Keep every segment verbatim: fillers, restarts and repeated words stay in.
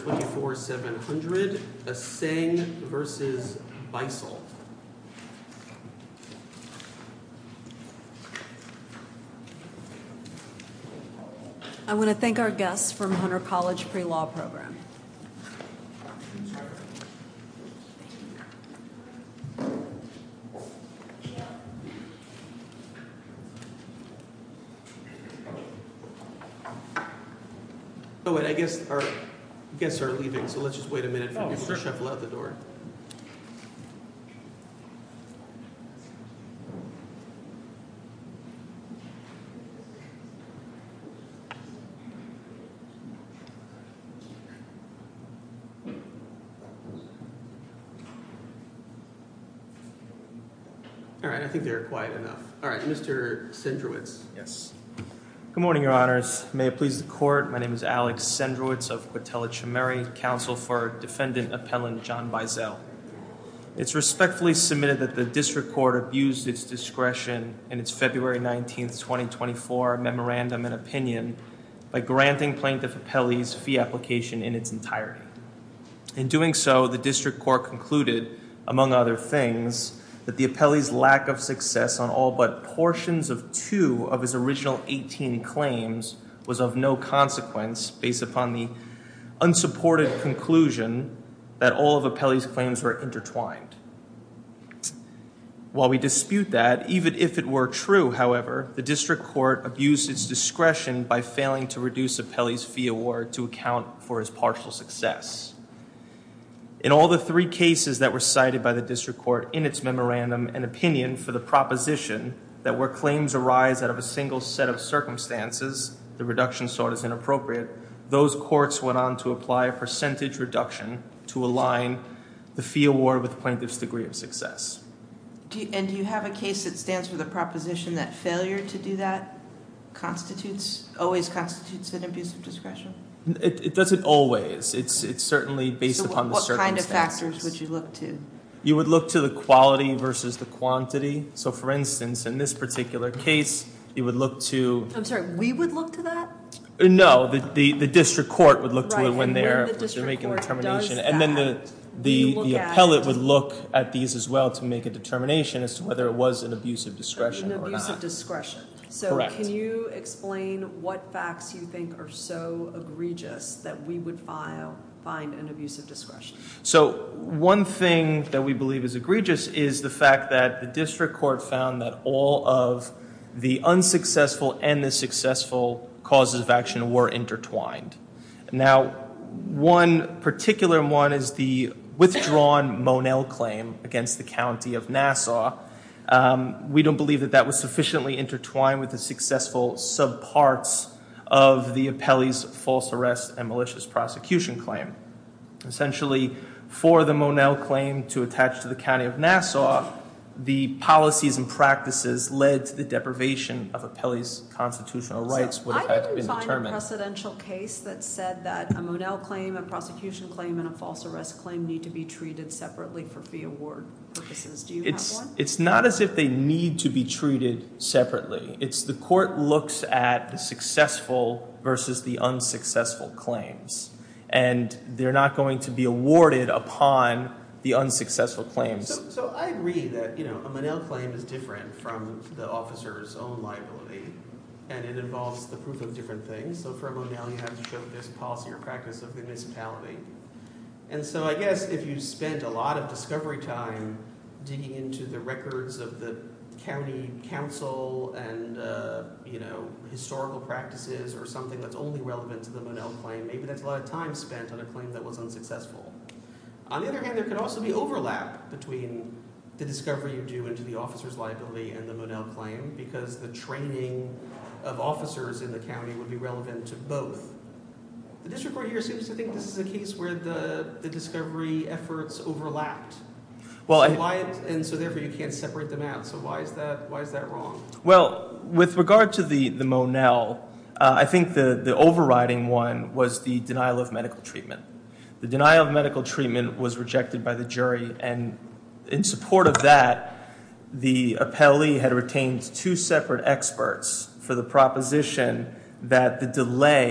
twenty-four seven hundred, Assange versus Beisel. I want to thank our guests from Hunter College Pre-Law Program. Oh wait, I guess our guests are leaving, so let's just wait a minute for Oh, people sure. to shuffle out the door. All right, I think they're quiet enough. All right, Mister Sendrowitz. Yes. Good morning, Your Honors. May it please the Court, my name is Alex Sendrowitz of Quatella Chimeri, counsel for defendant appellant John Beisel. It's respectfully submitted that the District Court abused its discretion in its February nineteenth, twenty twenty-four memorandum and opinion by granting plaintiff appellee's fee application in its entirety. In doing so, the District Court concluded, among other things, that the appellee's lack of success on all but portions of two of his original eighteen claims was of no consequence based upon the unsupported conclusion that all of appellee's claims were intertwined. While we dispute that, even if it were true, however, the District Court abused its discretion by failing to reduce appellee's fee award to account for his partial success. In all the three cases that were cited by the District Court in its memorandum and opinion for the proposition that where claims arise out of a single set of circumstances, the reduction sought is inappropriate, those courts went on to apply a percentage reduction to align the fee award with plaintiff's degree of success. Do you, and do you have a case that stands for the proposition that failure to do that constitutes, always constitutes an abuse of discretion? It, it doesn't always. It's it's certainly based so upon what, the what kind of circumstances. factors would you look to? You would look to the quality versus the quantity. So, for instance, in this particular case, you would look to. I'm sorry, we would look to that? No, the, the, the district court would look to Right, it when and they're, when the they're making a district court determination. does And then the that, the, we look the at appellate it. would look at these as well to make a determination as to whether it was an abuse of discretion An or abuse not. of discretion. So Correct. can you explain what facts you think are so egregious that we would file, find an abuse of discretion? So one thing that we believe is egregious is the fact that the district court found that all of the unsuccessful and the successful causes of action were intertwined. Now, one particular one is the withdrawn Monell claim against the county of Nassau. Um, we don't believe that that was sufficiently intertwined with the successful subparts of the appellee's false arrest and malicious prosecution claim. Essentially, for the Monell claim to attach to the county of Nassau, the policies and practices led to the deprivation of appellee's constitutional rights So would have I had to didn't been determined. find a precedential case that said that a Monell claim, a prosecution claim, and a false arrest claim need to be treated separately for fee award purposes. Do you It's have one? it's not as if they need to be treated separately. It's the court looks at the successful versus the unsuccessful claims, and they're not going to be awarded upon the unsuccessful claims. So, so I agree that, you know, a Monell claim is different from the officer's own liability, and it involves the proof of different things. So for a Monell, you have to show that there's a policy or practice of the municipality. And so I guess if you spent a lot of discovery time digging into the records of the county council and, uh, you know, historical practices or something that's only relevant to the Monell claim, maybe that's a lot of time spent on a claim that was unsuccessful. On the other hand, there could also be overlap between the discovery you do into the officer's liability and the Monell claim, because the training of officers in the county would be relevant to both. The district court here seems to think this is a case where the, the discovery efforts overlapped. Well, so I, why, and so therefore you can't separate them out. So why is that, why is that wrong? well, with regard to the, the Monell, uh, I think the, the overriding one was the denial of medical treatment. The denial of medical treatment was rejected by the jury, and in support of that, the appellee had retained two separate experts for the proposition that the delay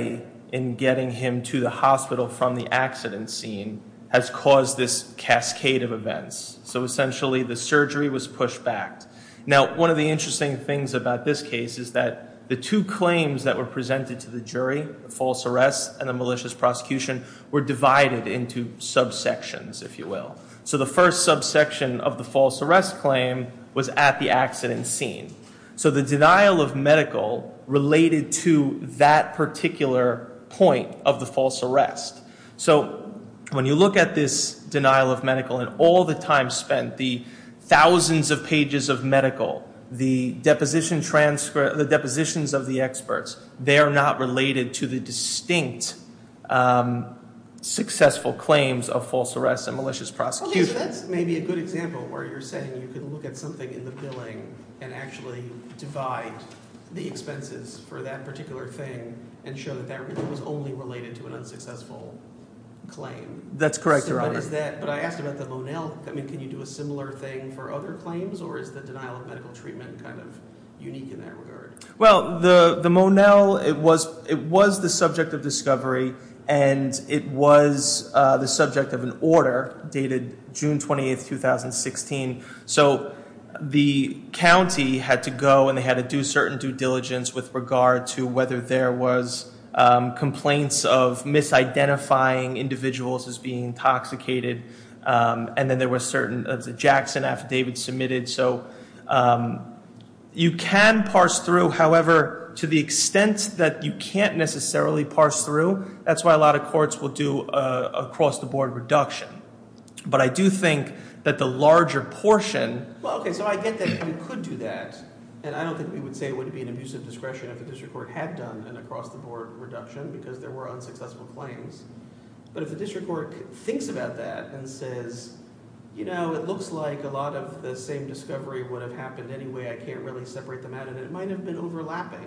in getting him to the hospital from the accident scene has caused this cascade of events. So essentially, the surgery was pushed back. Now, one of the interesting things about this case is that the two claims that were presented to the jury, the false arrest and the malicious prosecution, were divided into subsections, if you will. So the first subsection of the false arrest claim was at the accident scene. So the denial of medical related to that particular point of the false arrest. So when you look at this denial of medical and all the time spent, the thousands of pages of medical, the deposition transcript, the depositions of the experts, they are not related to the distinct um, successful claims of false arrest and malicious prosecution. Okay, so that's maybe a good example where you're saying you can look at something in the billing and actually divide the expenses for that particular thing and show that that really was only related to an unsuccessful claim. That's correct, So, Your but Honor. is that? But I asked about the Monell. I mean, can you do a similar thing for other claims, or is the denial of medical treatment kind of unique in that regard? Well, the the Monell, it was it was the subject of discovery, and it was uh, the subject of an order dated June twenty-eighth, two thousand sixteen. So the county had to go and they had to do certain due diligence with regard to whether there was um, complaints of misidentifying individuals as being intoxicated, um, and then there was certain uh, the Jackson affidavit submitted. So um, you can parse through, however, to the extent that you can't necessarily parse through, that's why a lot of courts will do a across-the-board reduction. But I do think that the larger portion... Well, okay, so I get that you could do that, and I don't think we would say it would be an abuse of discretion if the district court had done an across-the-board reduction because there were unsuccessful claims. But if the district court thinks about that and says, you know, it looks like a lot of the same discovery would have happened anyway, I can't really separate them out, and it might have been overlapping,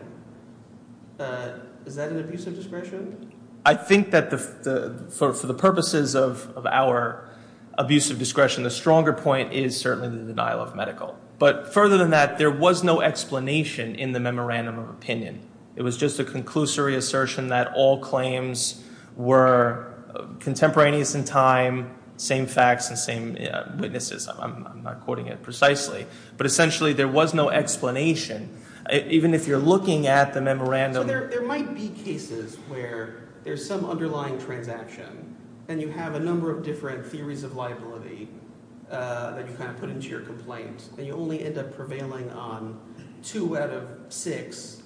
uh, is that an abuse of discretion? I think that the, the for, for the purposes of, of our abuse of discretion, the stronger point is certainly the denial of medical. But further than that, there was no explanation in the memorandum of opinion. It was just a conclusory assertion that all claims were contemporaneous in time, same facts and same uh, witnesses. I'm, I'm not quoting it precisely. But essentially, there was no explanation. Even if you're looking at the memorandum... So there, there might be cases where there's some underlying transaction and you have a number of different theories of liability uh, that you kind of put into your complaint, and you only end up prevailing on two out of six,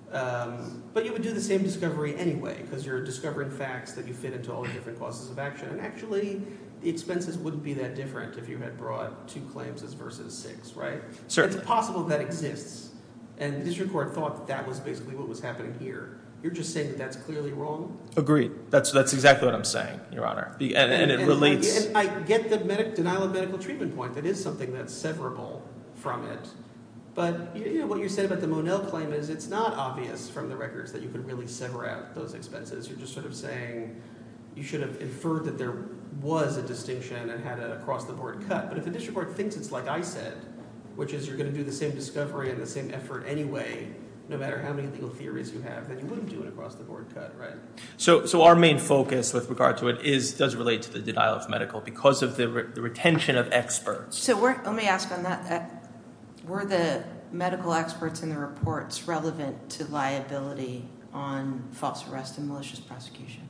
um, but you would do the same discovery anyway because you're discovering facts that you fit into all the different causes of action, and actually the expenses wouldn't be that different if you had brought two claims as versus six, right? Certainly. It's possible that exists, and the district court thought that that was basically what was happening here. You're just saying that that's clearly wrong? Agreed. That's that's exactly what I'm saying, Your Honor. The, and, and, and it and relates... I, and I get the medic, denial of medical treatment point. That is something that's severable from it. But you know what you said about the Monell claim is it's not obvious from the records that you could really sever out those expenses. You're just sort of saying you should have inferred that there was a distinction and had an across-the-board cut. But if the district court thinks it's like I said, which is you're going to do the same discovery and the same effort anyway, no matter how many legal theories you have, then you wouldn't do an across-the-board cut, right? So, so our main focus with regard to it is does relate to the denial of medical because of the, re, the retention of experts. So we're, let me ask on that. Uh, were the medical experts in the reports relevant to liability on false arrest and malicious prosecution?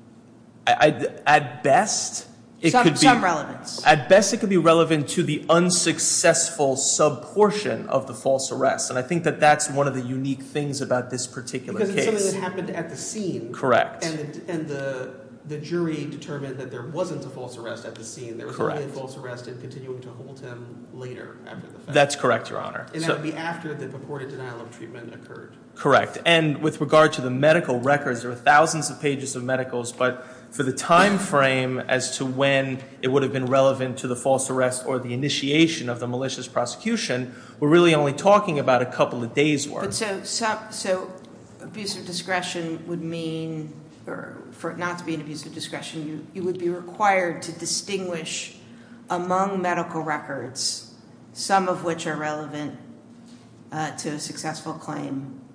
I, I, at best, it some, could be... Some relevance. At best, it could be relevant to the unsuccessful sub-portion of the false arrest. And I think that that's one of the unique things about this particular because case. Because it's something that happened at the scene. Correct. And the, and the the jury determined that there wasn't a false arrest at the scene. There was Correct. only a false arrest and continuing to hold him later after the fact. That's correct, Your Honor. And that So- would be after the purported denial of treatment occurred. Correct. And with regard to the medical records, there were thousands of pages of medicals, but for the time frame as to when it would have been relevant to the false arrest or the initiation of the malicious prosecution, we're really only talking about a couple of days' worth. But so, so, so abuse of discretion would mean, or for it not to be an abuse of discretion, you, you would be required to distinguish among medical records, some of which are relevant uh, to a successful claim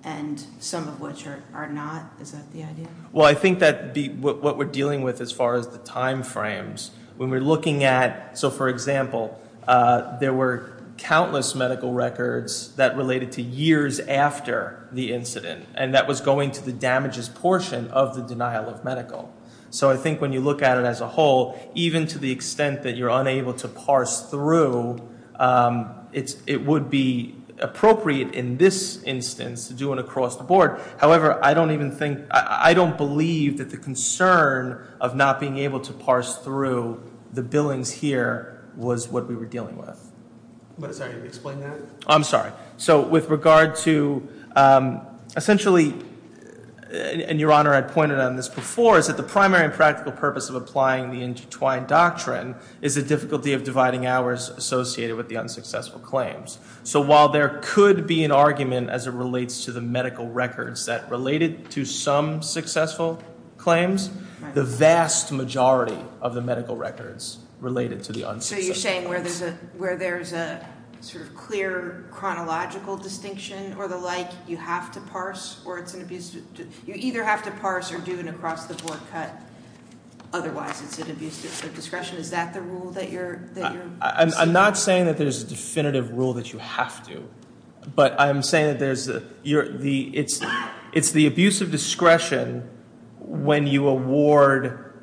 and some of which are, are not? Is that the idea? Well, I think that be, what, what we're dealing with as far as the time frames, when we're looking at, so for example, uh, there were countless medical records that related to years after the incident, and that was going to the damages portion of the denial of medical. So I think when you look at it as a whole, even to the extent that you're unable to parse through, um, it's, it would be appropriate in this instance to do an across the board. However, I don't even think, I, I don't believe that the concern of not being able to parse through the billings here was what we were dealing with. But sorry, explain that. I'm sorry. So with regard to um, essentially, and, and Your Honor had pointed on this before, is that the primary and practical purpose of applying the intertwined doctrine is the difficulty of dividing hours associated with the unsuccessful claims. So while there could be an argument as it relates to the medical records that related to some successful claims, right, the vast majority of the medical records related to the unsuccessful. So you're saying where claims. there's a where there's a sort of clear chronological distinction or the like, you have to parse, or it's an abuse. You either have to parse or do an across-the-board cut. Otherwise, it's an abuse of discretion. Is that the rule that you're that you're? I, I'm, I'm not saying that there's a definitive rule that you have to, but I'm saying that there's a, you're, the it's it's the abuse of discretion when you award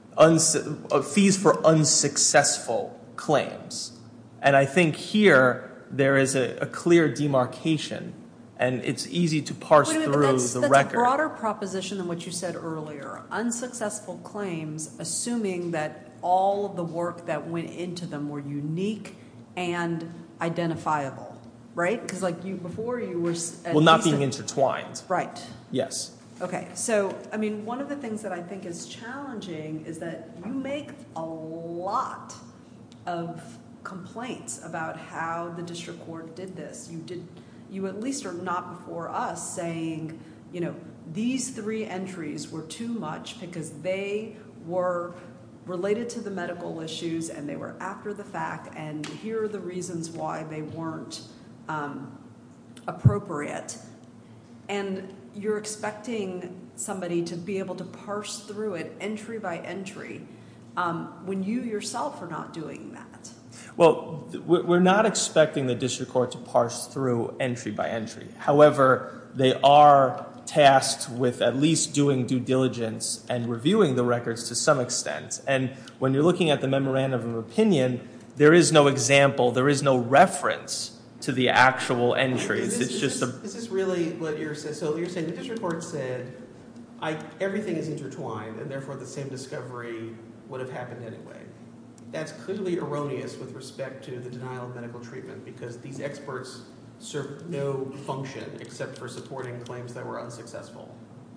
unsu- fees for unsuccessful claims. And I think here there is a, a clear demarcation, and it's easy to parse Wait a minute, through but that's, the that's record. a broader proposition than what you said earlier. Unsuccessful claims, assuming that all of the work that went into them were unique and identifiable, right? Because like you before, you were at well, not least being a, intertwined. right. Yes. Okay, so, I mean, one of the things that I think is challenging is that you make a lot of complaints about how the district court did this. You did, you at least are not before us saying, you know, these three entries were too much because they were related to the medical issues and they were after the fact, and here are the reasons why they weren't um, appropriate. And you're expecting somebody to be able to parse through it entry by entry um, when you yourself are not doing that. Well, we're not expecting the district court to parse through entry by entry. However, they are tasked with at least doing due diligence and reviewing the records to some extent. And when you're looking at the memorandum of opinion, there is no example, there is no reference to the actual entries. Is this, it's is just this, a... Is this really what you're saying? So you're saying the district court said, I, everything is intertwined, and therefore the same discovery would have happened anyway. That's clearly erroneous with respect to the denial of medical treatment because these experts serve no function except for supporting claims that were unsuccessful.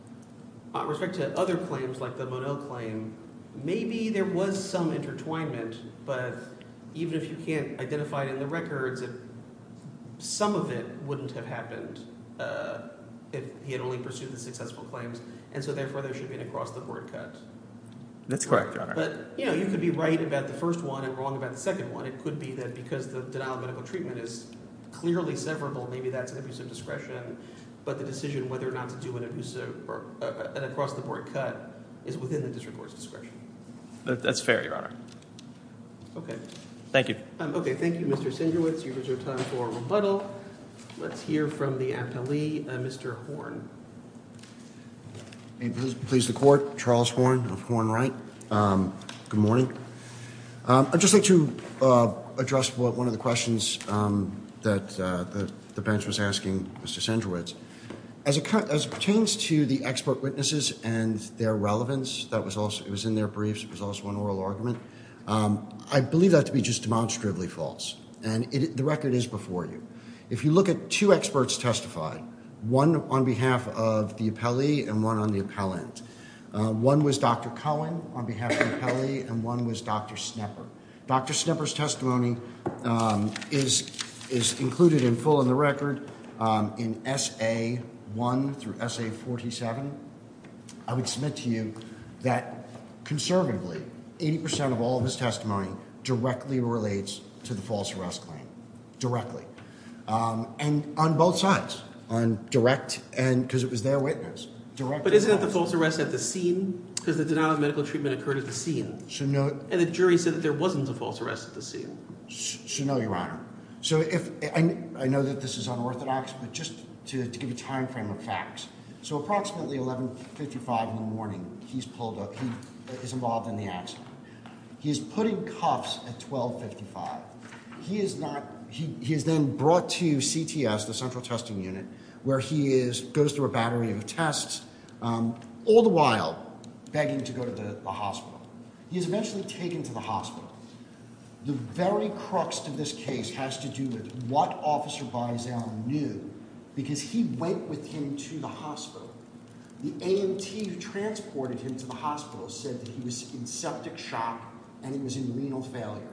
Uh, with respect to other claims like the Monell claim, maybe there was some intertwinement, but even if you can't identify it in the records, it, some of it wouldn't have happened uh, if he had only pursued the successful claims, and so therefore there should be an across-the-board cut. That's correct, Your Honor. But, you know, you could be right about the first one and wrong about the second one. It could be that because the denial of medical treatment is clearly severable, maybe that's an abuse of discretion, but the decision whether or not to do an abusive or uh, an across-the-board cut is within the district court's discretion. That, that's fair, Your Honor. Okay. Thank you. Um, okay, thank you, Mister Sendrowitz. You've reserved time for rebuttal. Let's hear from the appellee, uh, Mister Horn. May it please, please the court, Charles Horn of Horn Wright. Um, good morning. Um, I'd just like to uh, address what, one of the questions um, that uh, the, the bench was asking Mister Sendrowitz. As it, as it pertains to the expert witnesses and their relevance, that was also, it was in their briefs, it was also an oral argument. Um, I believe that to be just demonstratively false, and it, the record is before you. If you look at two experts testified, one on behalf of the appellee and one on the appellant. Uh, one was Doctor Cohen on behalf of the appellee, and one was Doctor Snepper. Doctor Snepper's testimony um, is, is included in full in the record um, in S A one through S A forty-seven. I would submit to you that conservatively, eighty percent of all of his testimony directly relates to the false arrest claim, directly. Um, and on both sides. on direct, and because it was their witness. Direct. But isn't it the false arrest at the scene? Because the denial of medical treatment occurred at the scene. So no, And the jury said that there wasn't a false arrest at the scene. so no, Your Honor. So if, I, I know that this is unorthodox, but just to, to give a time frame of facts. So approximately eleven fifty-five in the morning, he's pulled up, he is involved in the accident. He is put in cuffs at twelve fifty-five. He is not, he, he is then brought to C T S, the Central Testing Unit, where he is, goes through a battery of tests, um, all the while begging to go to the, the hospital. He is eventually taken to the hospital. The very crux to this case has to do with what Officer Bizel knew, because he went with him to the hospital. The A M T who transported him to the hospital said that he was in septic shock and he was in renal failure.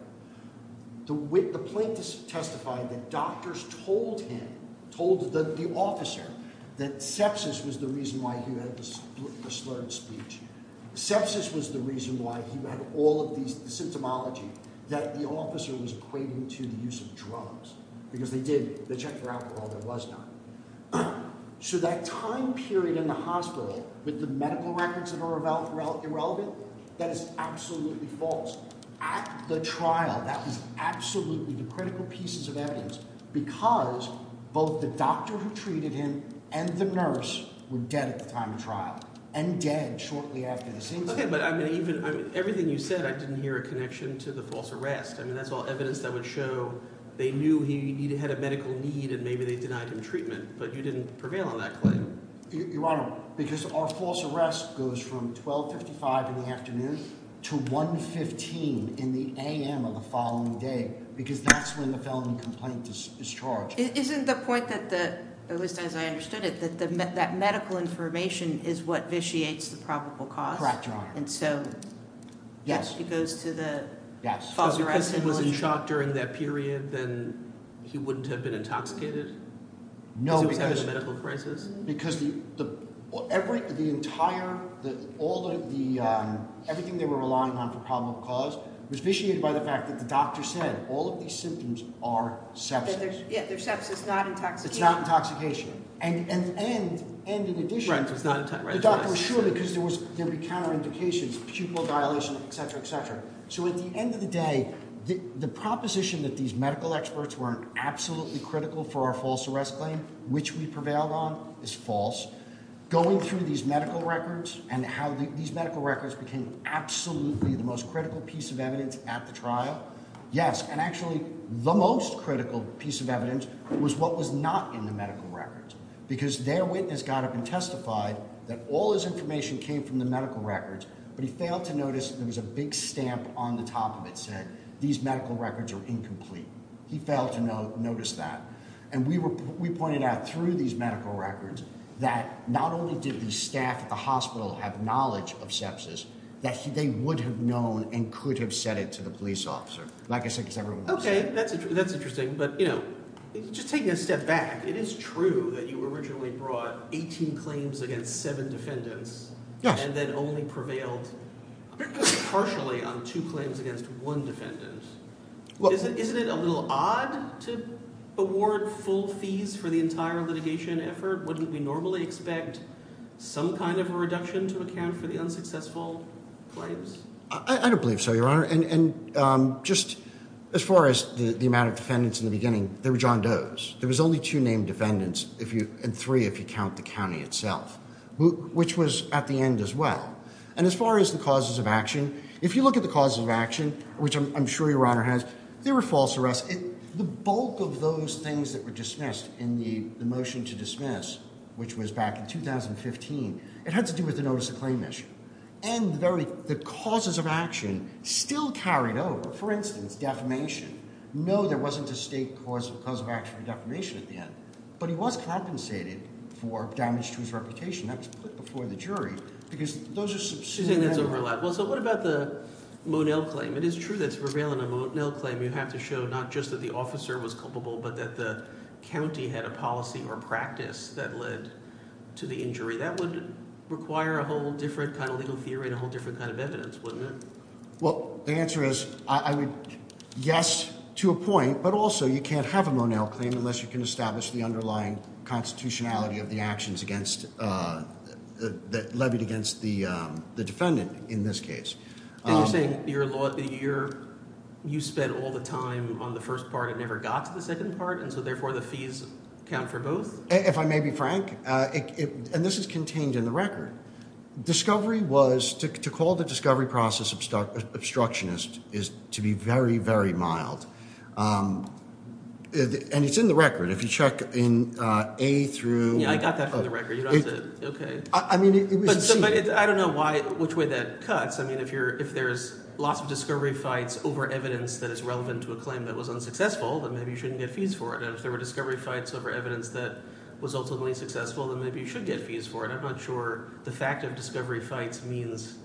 The, wit, the plaintiff testified that doctors told him, told the, the officer, that sepsis was the reason why he had the, the slurred speech. Sepsis was the reason why he had all of these, the symptomology that the officer was equating to the use of drugs, because they did, they checked for alcohol, there was none. So that time period in the hospital with the medical records that are irrele- irrelevant, that is absolutely false. At the trial, that was absolutely the critical pieces of evidence, because both the doctor who treated him and the nurse were dead at the time of trial, and dead shortly after this incident. Okay, but I mean, even I mean, everything you said, I didn't hear a connection to the false arrest. I mean, that's all evidence that would show they knew he, he had a medical need and maybe they denied him treatment, but you didn't prevail on that claim. Your Honor, because our false arrest goes from twelve fifty-five in the afternoon to one fifteen in the A M of the following day, because that's when the felony complaint is, is charged. Isn't the point that the, at least as I understood it, that the that medical information is what vitiates the probable cause? Correct, Your Honor. And so Yes. it goes to the Yes. false So because arrest. he was in and- shock during that period, then he wouldn't have been intoxicated? No, because he was because, having a medical crisis? because the, the every the entire the all the, the um, everything they were relying on for probable cause was vitiated by the fact that the doctor said all of these symptoms are That sepsis. there's, yeah, there's sepsis, not intoxication. It's not intoxication. And and and and in addition, Right, so it's not intoxication. Right, the that's what doctor I was sure said. because there was there'd be counterindications, pupil dilation, et cetera, et cetera. So at the end of the day, the, the proposition that these medical experts weren't absolutely critical for our false arrest claim, which we prevailed on, is false. Going through these medical records and how the, these medical records became absolutely the most critical piece of evidence at the trial, yes, and actually the most critical piece of evidence was what was not in the medical records, because their witness got up and testified that all his information came from the medical records, but he failed to notice there was a big stamp on the top of it said, these medical records are incomplete. He failed to know, notice that. And we were we pointed out through these medical records that not only did the staff at the hospital have knowledge of sepsis, that he, they would have known and could have said it to the police officer. Like I said, because everyone was Okay, there. that's int- that's interesting, but you know, just taking a step back, it is true that you originally brought eighteen claims against seven defendants, Yes. and then only prevailed partially on two claims against one defendant. Well- Isn't isn't it a little odd to award full fees for the entire litigation effort? Wouldn't we normally expect some kind of a reduction to account for the unsuccessful claims? I, I don't believe so, Your Honor. And, and um, just as far as the, the amount of defendants in the beginning, they were John Doe's. There was only two named defendants, if you, and three if you count the county itself, who, which was at the end as well. And as far as the causes of action, if you look at the causes of action, which I'm, I'm sure Your Honor has, there were false arrests. It, the bulk of those things that were dismissed in the, the motion to dismiss, which was back in two thousand fifteen, it had to do with the notice of claim issue. And the very the causes of action still carried over. For instance, defamation. No, there wasn't a state cause, cause of action for defamation at the end, but he was compensated for damage to his reputation. That was put before the jury because those are She's subsumed. saying that's in- overlap. Well, so what about the Monell claim? It is true that to prevail on a Monell claim, you have to show not just that the officer was culpable, but that the county had a policy or practice that led to the injury. That would require a whole different kind of legal theory and a whole different kind of evidence, wouldn't it? Well, the answer is I, I would yes to a point, but also you can't have a Monell claim unless you can establish the underlying constitutionality of the actions against uh, uh, that levied against the um, the defendant in this case. And you're Um, saying your law, your, you spent all the time on the first part and never got to the second part, and so therefore the fees count for both? If I may be frank, uh, it, it, and this is contained in the record, discovery was, to, to call the discovery process obstru- obstructionist is to be very, very mild. Um, it- and it's in the record. If you check in uh, A through... Yeah, I got that from uh, the record. You don't it- have to, okay. I, I mean, it, it was... But, so, but conceded. it, I don't know why, which way that cuts. I mean, if you're, if there's lots of discovery fights over evidence that is relevant to a claim that was unsuccessful, then maybe you shouldn't get fees for it. And if there were discovery fights over evidence that was ultimately successful, then maybe you should get fees for it. I'm not sure the fact of discovery fights means,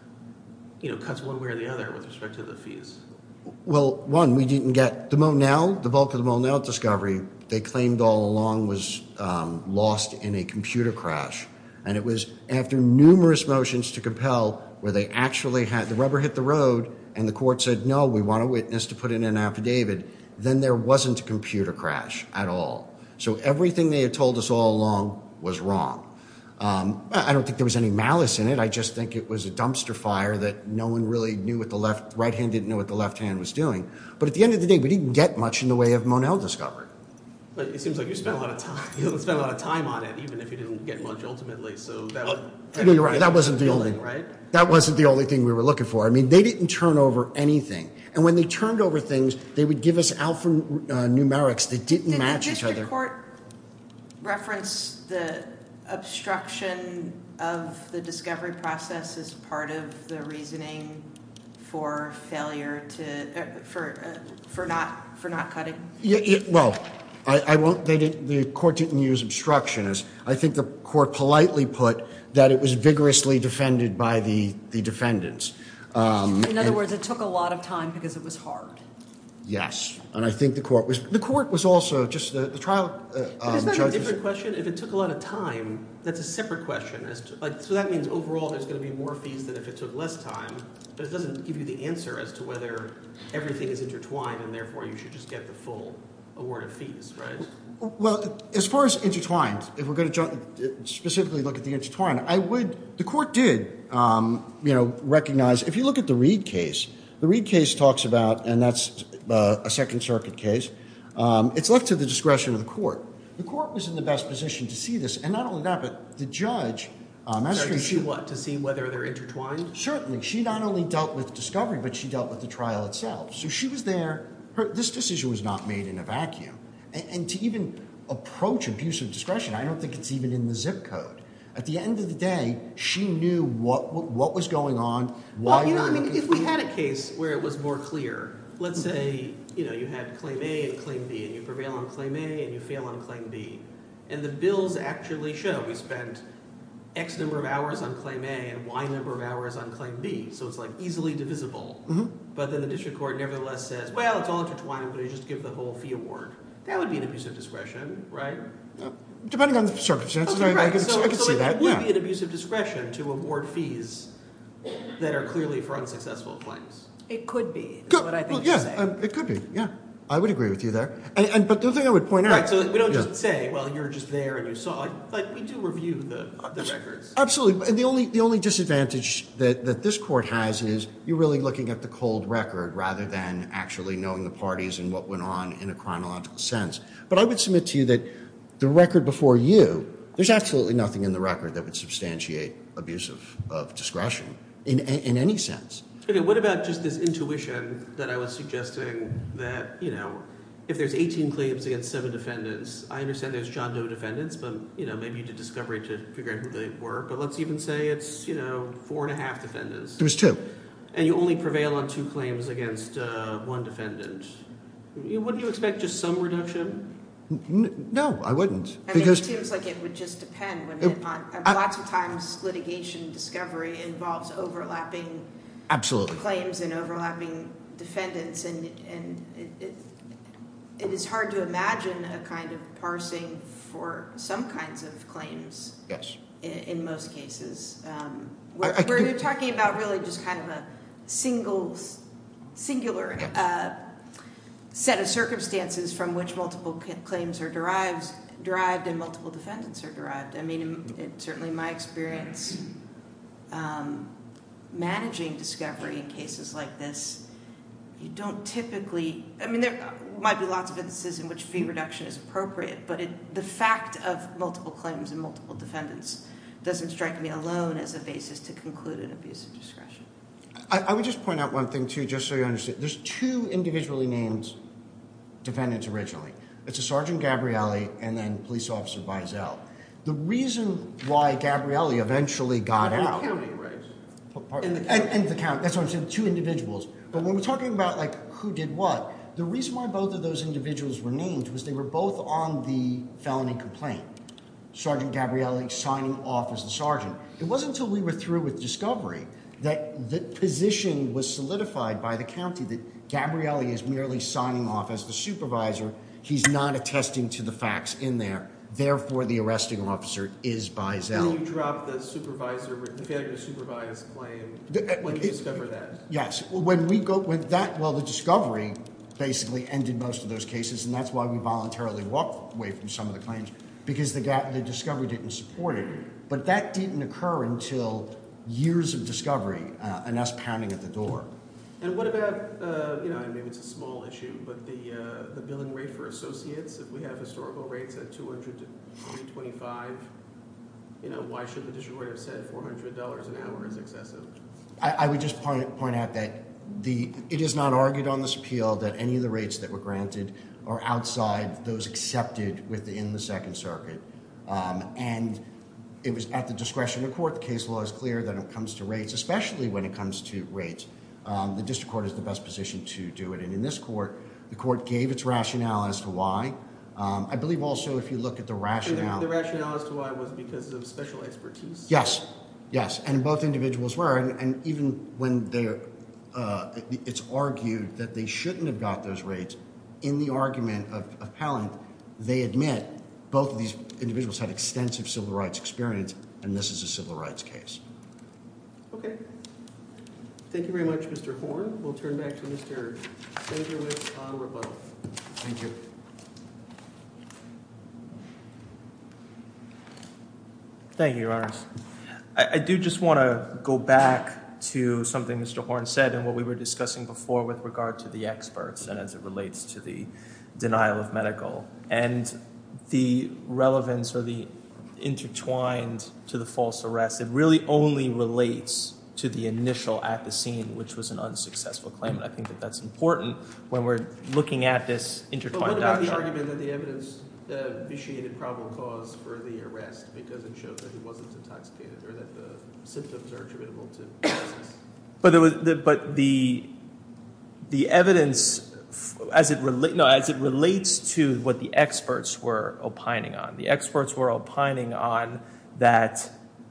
you know, cuts one way or the other with respect to the fees. Well, one, we didn't get the Monell, the bulk of the Monell discovery, they claimed all along was um, lost in a computer crash. And it was after numerous motions to compel where they actually had, the rubber hit the road and the court said, no, we want a witness to put in an affidavit. Then there wasn't a computer crash at all. So everything they had told us all along was wrong. Um, I don't think there was any malice in it. I just think it was a dumpster fire that no one really knew what the left, right hand didn't know what the left hand was doing. But at the end of the day, we didn't get much in the way of Monell discovery. But it seems like you spent a lot of time. You spent a lot of time on it, even if you didn't get much ultimately. So that would. No, you're right. That wasn't the only. Building, right? That wasn't the only thing we were looking for. I mean, they didn't turn over anything, and when they turned over things, they would give us alphanumerics that didn't Did match the each other. district court reference the obstruction of the discovery process as part of the reasoning for failure to uh, for uh, for not for not cutting? Yeah, yeah, well, I, I won't. They didn't. The court didn't use obstruction as. I think the court politely put that it was vigorously defended by the the defendants. Um, In other and- words, it took a lot of time because it was hard. Yes, and I think the court was. The court was also just the, the trial. Uh, But um, isn't that a judge was- different question? If it took a lot of time, that's a separate question. As to, like, so that means overall there's going to be more fees than if it took less time. But it doesn't give you the answer as to whether everything is intertwined and therefore you should just get the full award of fees, right? Well, as far as intertwined, if we're going to jump, specifically look at the intertwined, I would. The court did, um, you know, recognize. If you look at the Reed case, the Reed case talks about, and that's uh, a Second Circuit case. Um, it's left to the discretion of the court. The court was in the best position to see this, and not only that, but the judge, uh, Sorry, magistrate. to see what? To see whether they're intertwined? Certainly, she not only dealt with discovery, but she dealt with the trial itself. So she was there. Her, this decision was not made in a vacuum. And, and to even approach abuse of discretion, I don't think it's even in the zip code. At the end of the day, she knew what what, what was going on. Why Well, you know, we I were mean, looking if we for- had a case where it was more clear, let's say, you know, you had claim A and claim B, and you prevail on claim A and you fail on claim B, and the bills actually show we spent X number of hours on claim A and Y number of hours on claim B, so it's like easily divisible. Mm-hmm. But then the district court nevertheless says, well, it's all intertwined, I'm going to just give the whole fee award. That would be an abuse of discretion, right? Depending on the circumstances, Okay, I, I right. could, so, I could so see it that. would Yeah. be an abuse of discretion to award fees that are clearly for unsuccessful claims. It could be, is Good. what I think Well, you're yeah, saying. um, it could be. Yeah, I would agree with you there. And, and but the thing I would point out, Right, so we don't Yeah. just say, well, you're just there and you saw, like, like we do review the, the records. Absolutely. And the only the only disadvantage that, that this court has is you're really looking at the cold record rather than actually knowing the parties and what went on in a chronological sense. But I would submit to you that the record before you, there's absolutely nothing in the record that would substantiate abuse of, of discretion in in any sense. Okay, what about just this intuition that I was suggesting that, you know, if there's eighteen claims against seven defendants, I understand there's John Doe defendants, but, you know, maybe you did discovery to figure out who they were, but let's even say it's, you know, four and a half defendants. There was two. And you only prevail on two claims against uh, one defendant. You- Wouldn't you expect just some reduction? N- no, I wouldn't. I mean, because it seems like it would just depend when It- it, on, I- lots of times litigation discovery involves overlapping absolutely. claims and overlapping defendants, and and it, it, it is hard to imagine a kind of parsing for some kinds of claims Yes. in, in most cases, um, where, I- I where can- you're talking about really just kind of a single, singular uh, set of circumstances from which multiple c- claims are derived, derived and multiple defendants are derived. I mean, in, in, certainly in my experience, um, managing discovery in cases like this, you don't typically, I mean, there might be lots of instances in which fee reduction is appropriate, but it, the fact of multiple claims and multiple defendants doesn't strike me alone as a basis to conclude an abuse of discretion. I, I would just point out one thing, too, just so you understand. There's two individually named defendants originally. It's a Sergeant Gabrielli and then Police Officer Bizel. The reason why Gabrielli eventually got In the out... county, right? Part- In the and, county. and the count. That's what I'm saying, two individuals. But when we're talking about, like, who did what, the reason why both of those individuals were named was they were both on the felony complaint. Sergeant Gabrielli signing off as the sergeant. It wasn't until we were through with discovery that the position was solidified by the county that Gabrielli is merely signing off as the supervisor. He's not attesting to the facts in there. Therefore, the arresting officer is Bizel. And then you drop the supervisor, the failure to supervise claim The- uh, when you it- discover that. Yes. When we go with that, well, the discovery basically ended most of those cases, and that's why we voluntarily walked away from some of the claims, because the, ga- the discovery didn't support it. But that didn't occur until years of discovery uh, and us pounding at the door. And what about, uh, you know, and maybe it's a small issue, but the uh, the billing rate for associates, if we have historical rates at two hundred to three twenty-five, you know, why should the district court have said four hundred dollars an hour is excessive? I, I would just point, point out that the it is not argued on this appeal that any of the rates that were granted are outside those accepted within the Second Circuit. Um, and it was at the discretion of the court. The case law is clear that when it comes to rates, especially when it comes to rates, um, the district court is the best position to do it. And in this court, the court gave its rationale as to why. Um, I believe also if you look at the And rationale. the, the rationale as to why was because of special expertise? Yes, yes, and both individuals were, and, and even when they're, uh, it, it's argued that they shouldn't have got those rates, in the argument of appellant, they admit both of these individuals had extensive civil rights experience, and this is a civil rights case. Okay. Thank you very much, Mister Horn. We'll turn back to Mister Sandrowitz on rebuttal. Thank you. Thank you, Your Honors. I, I do just want to go back to something Mister Horn said and what we were discussing before with regard to the experts and as it relates to the denial of medical and the relevance or the intertwined to the false arrest. It really only relates to the initial at the scene, which was an unsuccessful claim. And I think that that's important when we're looking at this But intertwined what about the doctrine. argument that the evidence uh, vitiated probable cause for the arrest because it showed that he wasn't intoxicated or that the symptoms are attributable to illness? But there was the, but the the evidence f- as it relate no as it relates to what the experts were opining on. The experts were opining on that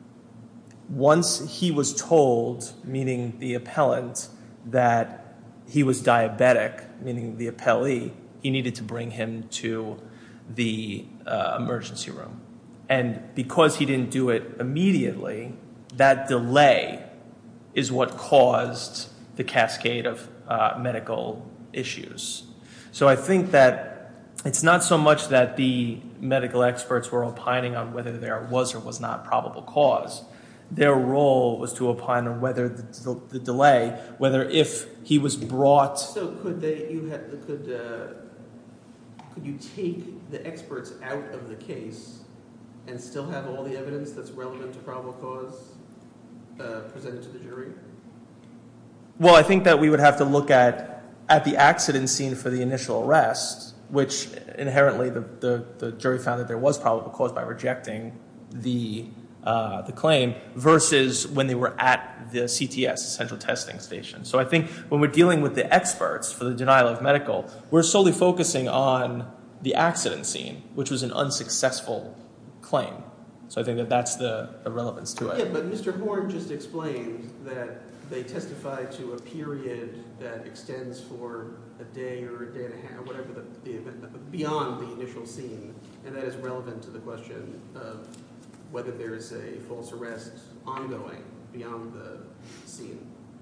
once he was told, meaning the appellant, that he was diabetic, meaning the appellee, he needed to bring him to the uh, emergency room. And because he didn't do it immediately, that delay is what caused the cascade of uh, medical issues. So I think that it's not so much that the medical experts were opining on whether there was or was not probable cause. Their role was to opine on whether the, the delay, whether if he was brought. So could they? You had could uh, could you take the experts out of the case and still have all the evidence that's relevant to probable cause uh, presented to the jury? Well, I think that we would have to look at at the accident scene for the initial arrest, which inherently the, the, the jury found that there was probable cause by rejecting the uh, the claim, versus when they were at the C T S, Central Testing Station. So I think when we're dealing with the experts for the denial of medical, we're solely focusing on the accident scene, which was an unsuccessful claim. So I think that that's the, the relevance to it. Yeah, but Mister Horn just explained that they testified to a period that extends for a day or a day and a half, whatever the, the event, beyond the initial scene, and that is relevant to the question of whether there is a false arrest ongoing beyond the scene.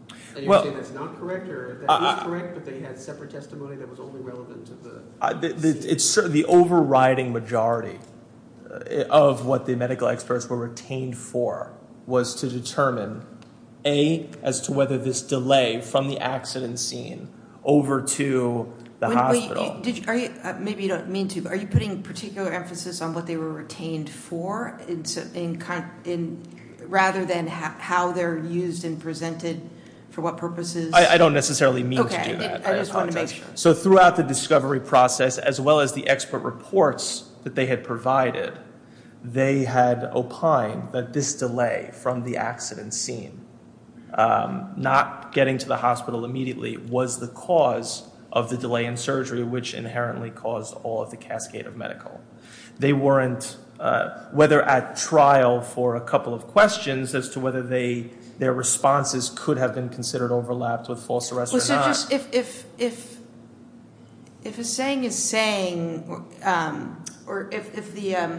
And you're Well, saying that's not correct, or that I- is correct, but they had separate testimony that was only relevant to the... I, the, the, it's cer- the overriding majority uh, of what the medical experts were retained for was to determine, A, as to whether this delay from the accident scene over to the When- wait, hospital. you- Did you, are you, uh, maybe you don't mean to, but are you putting particular emphasis on what they were retained for in, so- in, con- in rather than ha- how they're used and presented for what purposes? I, I don't necessarily mean Okay, to I do that. did- I just wanted to make apologize. sure. So throughout the discovery process, as well as the expert reports that they had provided, they had opined that this delay from the accident scene, um, not getting to the hospital immediately, was the cause of the delay in surgery, which inherently caused all of the cascade of medical. They weren't, uh, whether at trial for a couple of questions as to whether they their responses could have been considered overlapped with false arrest Well, or so not. just if if if if a saying is saying, um, or if if the um,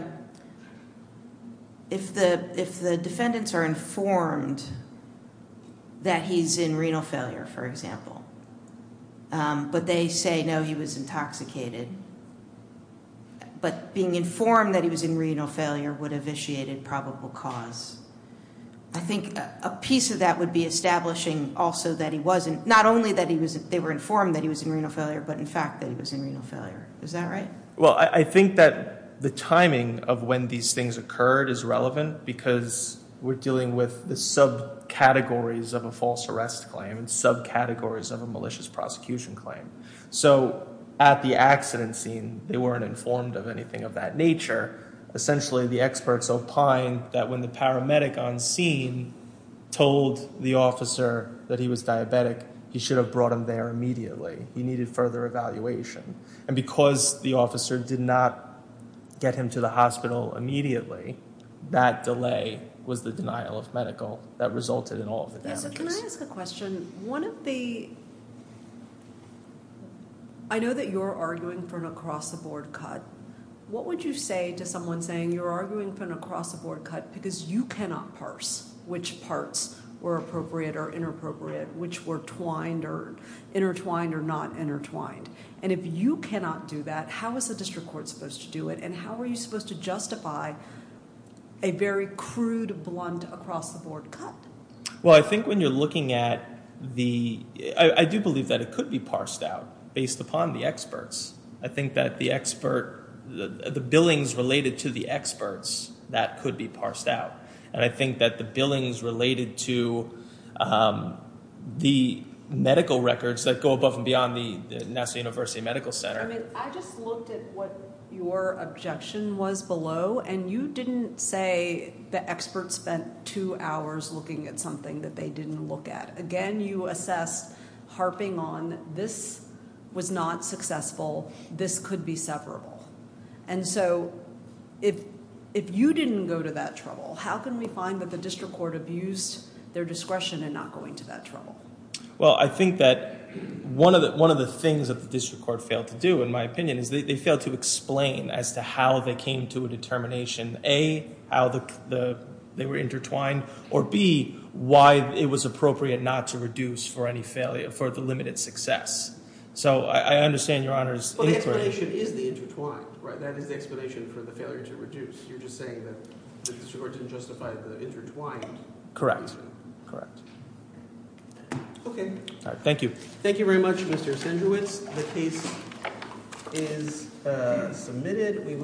if the if the defendants are informed that he's in renal failure, for example, um, but they say no, he was intoxicated, but being informed that he was in renal failure would have vitiated probable cause. I think a, a piece of that would be establishing also that he wasn't, not only that he was, they were informed that he was in renal failure, but in fact that he was in renal failure. Is that right? Well, I, I think that the timing of when these things occurred is relevant because we're dealing with the subcategories of a false arrest claim and subcategories of a malicious prosecution claim. So at the accident scene, they weren't informed of anything of that nature. Essentially, the experts opined that when the paramedic on scene told the officer that he was diabetic, he should have brought him there immediately. He needed further evaluation. And because the officer did not get him to the hospital immediately, that delay was the denial of medical that resulted in all of the Yeah, damages. so can I ask a question? One of the, I know that you're arguing for an across-the-board cut. What would you say to someone saying you're arguing for an across-the-board cut because you cannot parse which parts were appropriate or inappropriate, which were twined or intertwined or not intertwined? And if you cannot do that, how is the district court supposed to do it? And how are you supposed to justify a very crude, blunt, across-the-board cut? Well, I think when you're looking at the, I, I do believe that it could be parsed out based upon the experts. I think that the expert, the, the billings related to the experts, that could be parsed out. And I think that the billings related to um, the medical records that go above and beyond the, the Nassau University Medical Center. I mean, I just looked at what your objection was below, and you didn't say the expert spent two hours looking at something that they didn't look at. Again, you assessed, harping on, this was not successful, this could be severable. And so if if you didn't go to that trouble, how can we find that the district court abused their discretion in not going to that trouble? Well, I think that one of the one of the things that the district court failed to do, in my opinion, is they, they failed to explain as to how they came to a determination, A, how the, the they were intertwined, or B, why it was appropriate not to reduce for any failure, for the limited success. So I, I understand Your Honor's Well, the inquiry. explanation is the intertwined, right? That is the explanation for the failure to reduce. You're just saying that the district court didn't justify the intertwined. Correct. reason. Correct. Okay. All right, thank you. Thank you very much, Mister Sendrowitz. The case is uh, submitted. We will